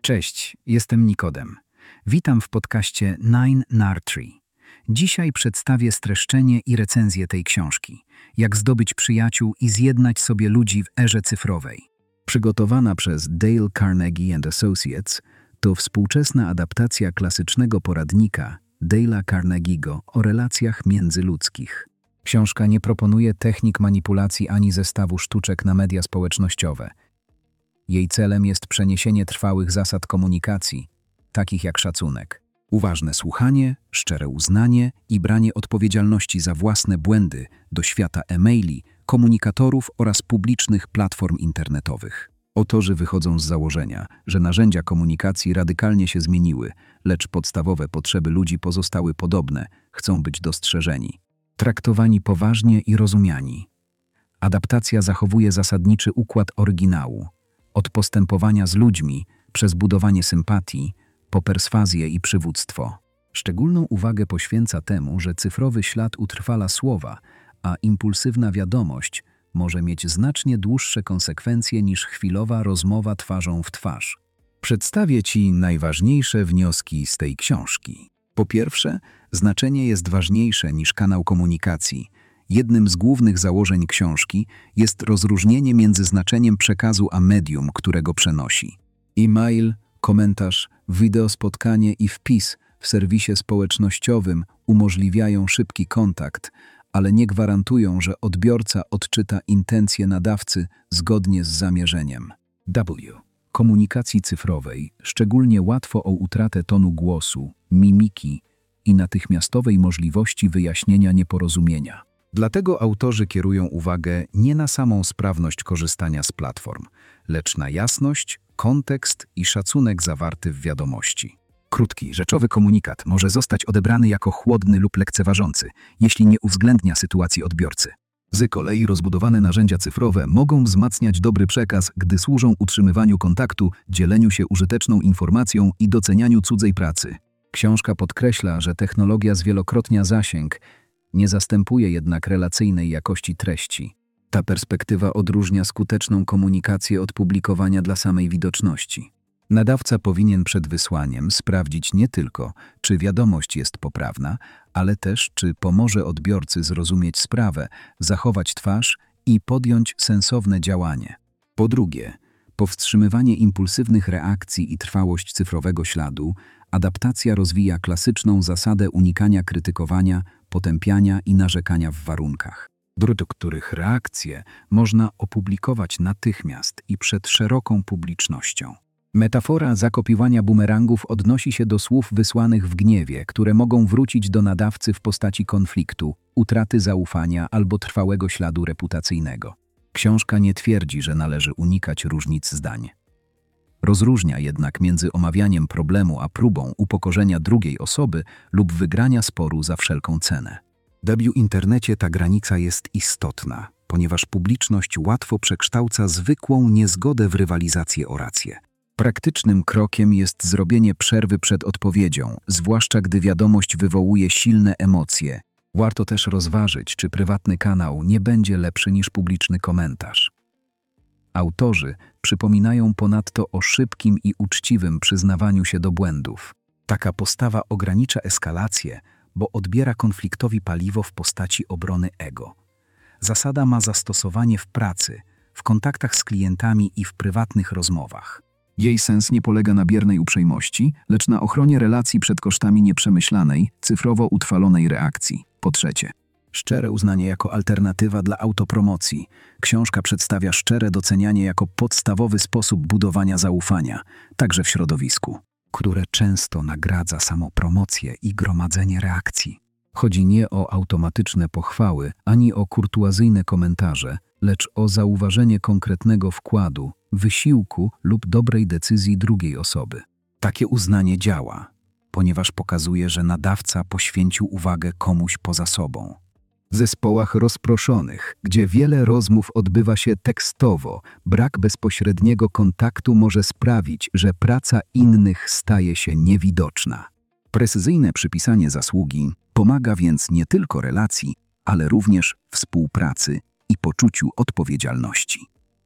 Cześć, jestem Nikodem. Witam w podcaście Nine Tree. Dzisiaj przedstawię streszczenie i recenzję tej książki. Jak zdobyć przyjaciół i zjednać sobie ludzi w erze cyfrowej. Przygotowana przez Dale Carnegie and Associates, to współczesna adaptacja klasycznego poradnika Dale'a Carnegiego o relacjach międzyludzkich. Książka nie proponuje technik manipulacji ani zestawu sztuczek na media społecznościowe. Jej celem jest przeniesienie trwałych zasad komunikacji, takich jak szacunek, uważne słuchanie, szczere uznanie i branie odpowiedzialności za własne błędy do świata e-maili, komunikatorów oraz publicznych platform internetowych. Autorzy wychodzą z założenia, że narzędzia komunikacji radykalnie się zmieniły, lecz podstawowe potrzeby ludzi pozostały podobne, chcą być dostrzeżeni, traktowani poważnie i rozumiani. Adaptacja zachowuje zasadniczy układ oryginału. Od postępowania z ludźmi, przez budowanie sympatii, po perswazję i przywództwo. Szczególną uwagę poświęca temu, że cyfrowy ślad utrwala słowa, a impulsywna wiadomość może mieć znacznie dłuższe konsekwencje niż chwilowa rozmowa twarzą w twarz. Przedstawię Ci najważniejsze wnioski z tej książki. Po pierwsze, znaczenie jest ważniejsze niż kanał komunikacji. Jednym z głównych założeń książki jest rozróżnienie między znaczeniem przekazu a medium, którego przenosi. E-mail, komentarz, wideospotkanie i wpis w serwisie społecznościowym umożliwiają szybki kontakt, ale nie gwarantują, że odbiorca odczyta intencje nadawcy zgodnie z zamierzeniem. Komunikacji cyfrowej szczególnie łatwo o utratę tonu głosu, mimiki i natychmiastowej możliwości wyjaśnienia nieporozumienia. Dlatego autorzy kierują uwagę nie na samą sprawność korzystania z platform, lecz na jasność, kontekst i szacunek zawarty w wiadomości. Krótki, rzeczowy komunikat może zostać odebrany jako chłodny lub lekceważący, jeśli nie uwzględnia sytuacji odbiorcy. Z kolei rozbudowane narzędzia cyfrowe mogą wzmacniać dobry przekaz, gdy służą utrzymywaniu kontaktu, dzieleniu się użyteczną informacją i docenianiu cudzej pracy. Książka podkreśla, że technologia zwielokrotnia zasięg, nie zastępuje jednak relacyjnej jakości treści. Ta perspektywa odróżnia skuteczną komunikację od publikowania dla samej widoczności. Nadawca powinien przed wysłaniem sprawdzić nie tylko, czy wiadomość jest poprawna, ale też, czy pomoże odbiorcy zrozumieć sprawę, zachować twarz i podjąć sensowne działanie. Po drugie, powstrzymywanie impulsywnych reakcji i trwałość cyfrowego śladu, adaptacja rozwija klasyczną zasadę unikania krytykowania, potępiania i narzekania w warunkach, do których reakcje można opublikować natychmiast i przed szeroką publicznością. Metafora zakopywania bumerangów odnosi się do słów wysłanych w gniewie, które mogą wrócić do nadawcy w postaci konfliktu, utraty zaufania albo trwałego śladu reputacyjnego. Książka nie twierdzi, że należy unikać różnic zdań. Rozróżnia jednak między omawianiem problemu a próbą upokorzenia drugiej osoby lub wygrania sporu za wszelką cenę. W internecie ta granica jest istotna, ponieważ publiczność łatwo przekształca zwykłą niezgodę w rywalizację o rację. Praktycznym krokiem jest zrobienie przerwy przed odpowiedzią, zwłaszcza gdy wiadomość wywołuje silne emocje. Warto też rozważyć, czy prywatny kanał nie będzie lepszy niż publiczny komentarz. Autorzy przypominają ponadto o szybkim i uczciwym przyznawaniu się do błędów. Taka postawa ogranicza eskalację, bo odbiera konfliktowi paliwo w postaci obrony ego. Zasada ma zastosowanie w pracy, w kontaktach z klientami i w prywatnych rozmowach. Jej sens nie polega na biernej uprzejmości, lecz na ochronie relacji przed kosztami nieprzemyślanej, cyfrowo utrwalonej reakcji. Po trzecie, szczere uznanie jako alternatywa dla autopromocji. Książka przedstawia szczere docenianie jako podstawowy sposób budowania zaufania, także w środowisku, które często nagradza samopromocję i gromadzenie reakcji. Chodzi nie o automatyczne pochwały, ani o kurtuazyjne komentarze, lecz o zauważenie konkretnego wkładu, wysiłku lub dobrej decyzji drugiej osoby. Takie uznanie działa, ponieważ pokazuje, że nadawca poświęcił uwagę komuś poza sobą. W zespołach rozproszonych, gdzie wiele rozmów odbywa się tekstowo, brak bezpośredniego kontaktu może sprawić, że praca innych staje się niewidoczna. Precyzyjne przypisanie zasługi pomaga więc nie tylko relacji, ale również współpracy i poczuciu odpowiedzialności.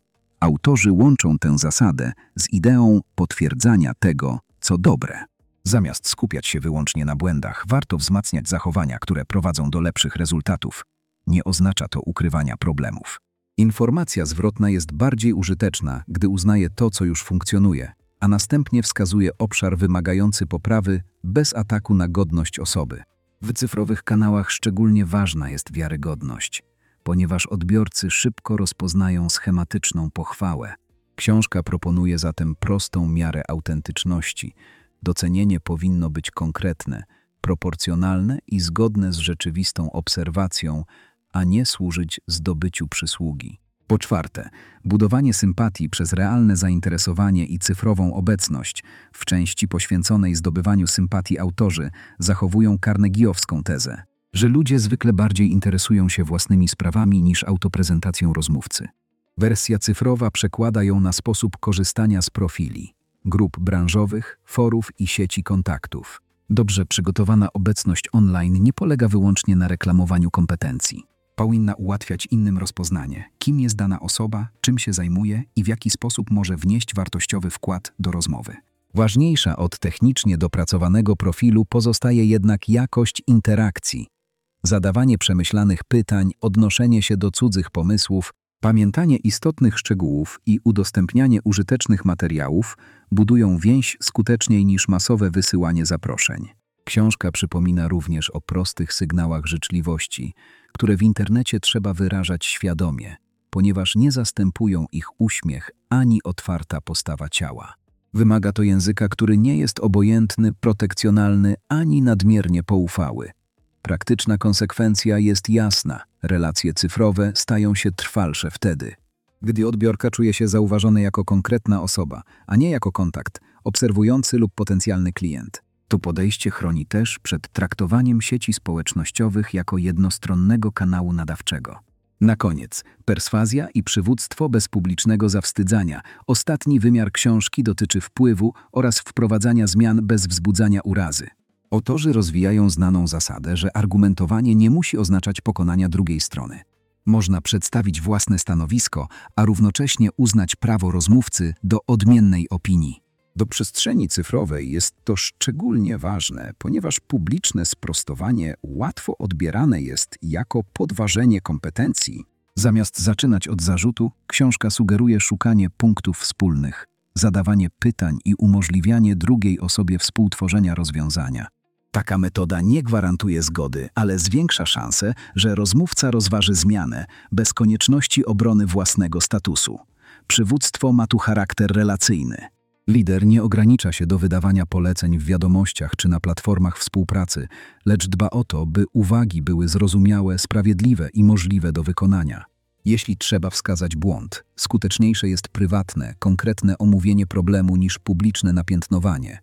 Autorzy łączą tę zasadę z ideą potwierdzania tego, co dobre. Zamiast skupiać się wyłącznie na błędach, warto wzmacniać zachowania, które prowadzą do lepszych rezultatów. Nie oznacza to ukrywania problemów. Informacja zwrotna jest bardziej użyteczna, gdy uznaje to, co już funkcjonuje, a następnie wskazuje obszar wymagający poprawy bez ataku na godność osoby. W cyfrowych kanałach szczególnie ważna jest wiarygodność, ponieważ odbiorcy szybko rozpoznają schematyczną pochwałę. Książka proponuje zatem prostą miarę autentyczności. Docenienie powinno być konkretne, proporcjonalne i zgodne z rzeczywistą obserwacją, a nie służyć zdobyciu przysługi. Po czwarte, budowanie sympatii przez realne zainteresowanie i cyfrową obecność. W części poświęconej zdobywaniu sympatii autorzy zachowują carnegiowską tezę, że ludzie zwykle bardziej interesują się własnymi sprawami niż autoprezentacją rozmówcy. Wersja cyfrowa przekłada ją na sposób korzystania z profili, grup branżowych, forów i sieci kontaktów. Dobrze przygotowana obecność online nie polega wyłącznie na reklamowaniu kompetencji. Powinna ułatwiać innym rozpoznanie, kim jest dana osoba, czym się zajmuje i w jaki sposób może wnieść wartościowy wkład do rozmowy. Ważniejsza od technicznie dopracowanego profilu pozostaje jednak jakość interakcji. Zadawanie przemyślanych pytań, odnoszenie się do cudzych pomysłów, pamiętanie istotnych szczegółów i udostępnianie użytecznych materiałów budują więź skuteczniej niż masowe wysyłanie zaproszeń. Książka przypomina również o prostych sygnałach życzliwości, które w internecie trzeba wyrażać świadomie, ponieważ nie zastępują ich uśmiech ani otwarta postawa ciała. Wymaga to języka, który nie jest obojętny, protekcjonalny ani nadmiernie poufały. Praktyczna konsekwencja jest jasna. Relacje cyfrowe stają się trwalsze wtedy, gdy odbiorca czuje się zauważony jako konkretna osoba, a nie jako kontakt, obserwujący lub potencjalny klient. To podejście chroni też przed traktowaniem sieci społecznościowych jako jednostronnego kanału nadawczego. Na koniec, perswazja i przywództwo bez publicznego zawstydzania. Ostatni wymiar książki dotyczy wpływu oraz wprowadzania zmian bez wzbudzania urazy. Autorzy rozwijają znaną zasadę, że argumentowanie nie musi oznaczać pokonania drugiej strony. Można przedstawić własne stanowisko, a równocześnie uznać prawo rozmówcy do odmiennej opinii. Do przestrzeni cyfrowej jest to szczególnie ważne, ponieważ publiczne sprostowanie łatwo odbierane jest jako podważenie kompetencji. Zamiast zaczynać od zarzutu, książka sugeruje szukanie punktów wspólnych, zadawanie pytań i umożliwianie drugiej osobie współtworzenia rozwiązania. Taka metoda nie gwarantuje zgody, ale zwiększa szansę, że rozmówca rozważy zmianę bez konieczności obrony własnego statusu. Przywództwo ma tu charakter relacyjny. Lider nie ogranicza się do wydawania poleceń w wiadomościach czy na platformach współpracy, lecz dba o to, by uwagi były zrozumiałe, sprawiedliwe i możliwe do wykonania. Jeśli trzeba wskazać błąd, skuteczniejsze jest prywatne, konkretne omówienie problemu niż publiczne napiętnowanie.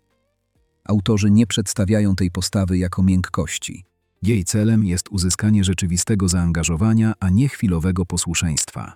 Autorzy nie przedstawiają tej postawy jako miękkości. Jej celem jest uzyskanie rzeczywistego zaangażowania, a nie chwilowego posłuszeństwa.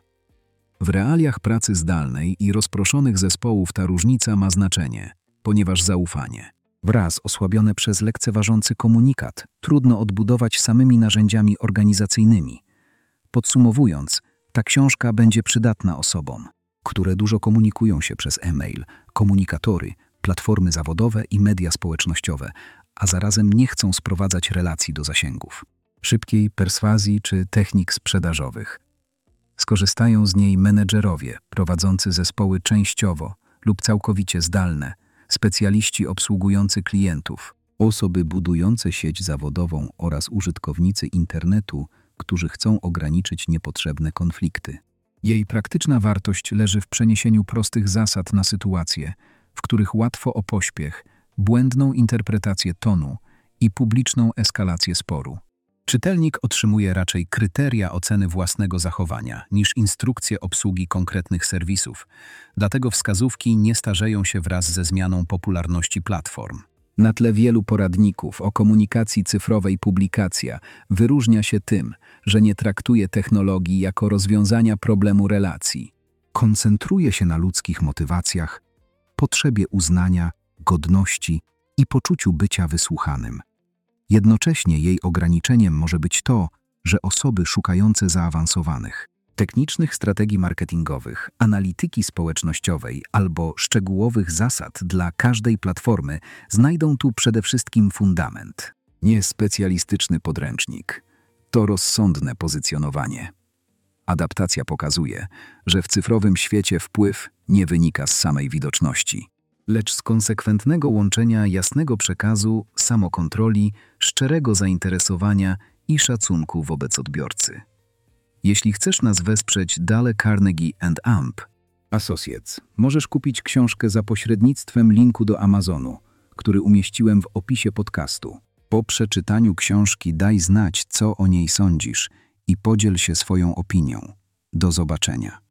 W realiach pracy zdalnej i rozproszonych zespołów ta różnica ma znaczenie, ponieważ zaufanie, wraz osłabione przez lekceważący komunikat, trudno odbudować samymi narzędziami organizacyjnymi. Podsumowując, ta książka będzie przydatna osobom, które dużo komunikują się przez e-mail, komunikatory, platformy zawodowe i media społecznościowe, a zarazem nie chcą sprowadzać relacji do zasięgów, szybkiej perswazji czy technik sprzedażowych. Skorzystają z niej menedżerowie prowadzący zespoły częściowo lub całkowicie zdalne, specjaliści obsługujący klientów, osoby budujące sieć zawodową oraz użytkownicy internetu, którzy chcą ograniczyć niepotrzebne konflikty. Jej praktyczna wartość leży w przeniesieniu prostych zasad na sytuacje, w których łatwo o pośpiech, błędną interpretację tonu i publiczną eskalację sporu. Czytelnik otrzymuje raczej kryteria oceny własnego zachowania niż instrukcje obsługi konkretnych serwisów, dlatego wskazówki nie starzeją się wraz ze zmianą popularności platform. Na tle wielu poradników o komunikacji cyfrowej publikacja wyróżnia się tym, że nie traktuje technologii jako rozwiązania problemu relacji. Koncentruje się na ludzkich motywacjach, potrzebie uznania, godności i poczuciu bycia wysłuchanym. Jednocześnie jej ograniczeniem może być to, że osoby szukające zaawansowanych, Technicznych strategii marketingowych, analityki społecznościowej albo szczegółowych zasad dla każdej platformy znajdą tu przede wszystkim fundament. Nie specjalistyczny podręcznik. To rozsądne pozycjonowanie. Adaptacja pokazuje, że w cyfrowym świecie wpływ nie wynika z samej widoczności, lecz z konsekwentnego łączenia jasnego przekazu, samokontroli, szczerego zainteresowania i szacunku wobec odbiorcy. Jeśli chcesz nas wesprzeć, Dale Carnegie & Amp Associates, możesz kupić książkę za pośrednictwem linku do Amazonu, który umieściłem w opisie podcastu. Po przeczytaniu książki daj znać, co o niej sądzisz i podziel się swoją opinią. Do zobaczenia.